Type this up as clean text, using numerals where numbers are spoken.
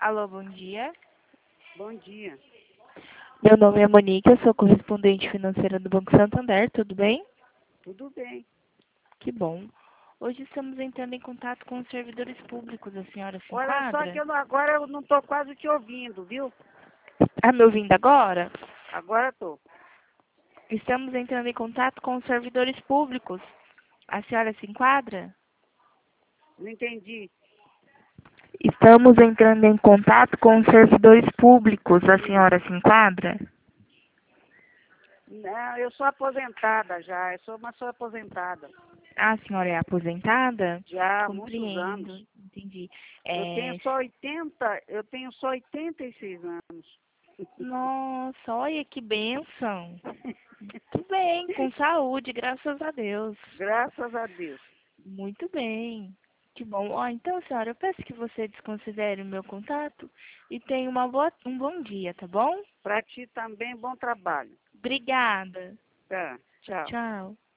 Alô, bom dia. Bom dia. Meu nome é Monique, eu sou correspondente financeira do Banco Santander, tudo bem? Tudo bem. Que bom. Hoje estamos entrando em contato com os servidores públicos, a senhora se Olha só enquadra? que agora eu não estou quase te ouvindo, viu? Está me ouvindo agora? Agora estou. Estamos entrando em contato com os servidores públicos. A senhora se enquadra? Não entendi. Estamos entrando em contato com os servidores públicos. A senhora se enquadra? Não, eu sou aposentada já. Eu sou aposentada. A senhora é aposentada? Já há muitos Compreendo, anos. entendi. Eu tenho só 86 anos. Nossa, olha que bênção. Muito bem, com saúde, graças a Deus. Graças a Deus. Muito bem. Que bom. Ó, então, senhora, eu peço que você desconsidere o meu contato e tenha um bom dia, tá bom? Para ti também, bom trabalho. Obrigada. Tá, tchau. Tchau.